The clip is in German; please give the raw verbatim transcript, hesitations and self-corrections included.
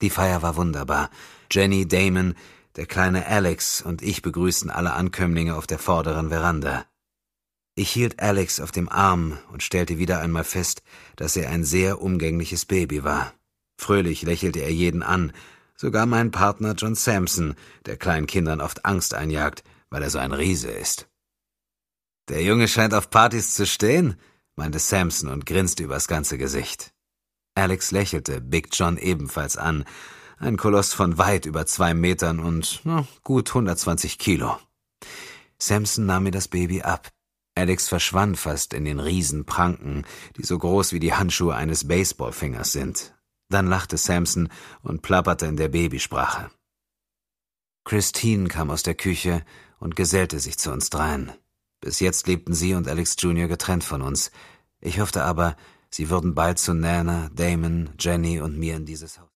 Die Feier war wunderbar. Jenny, Damon, der kleine Alex und ich begrüßten alle Ankömmlinge auf der vorderen Veranda. Ich hielt Alex auf dem Arm und stellte wieder einmal fest, dass er ein sehr umgängliches Baby war. Fröhlich lächelte er jeden an, sogar meinen Partner John Sampson, der kleinen Kindern oft Angst einjagt, weil er so ein Riese ist. »Der Junge scheint auf Partys zu stehen«, meinte Sampson und grinste übers ganze Gesicht. Alex lächelte Big John ebenfalls an, ein Koloss von weit über zwei Metern und na, gut hundertzwanzig Kilo. Sampson nahm mir das Baby ab. Alex verschwand fast in den Riesenpranken, die so groß wie die Handschuhe eines Baseballfingers sind. Dann lachte Sampson und plapperte in der Babysprache. Christine kam aus der Küche und gesellte sich zu uns dreien. Bis jetzt lebten sie und Alex Junior getrennt von uns. Ich hoffte aber, sie würden bald zu Nana, Damon, Jenny und mir in dieses Haus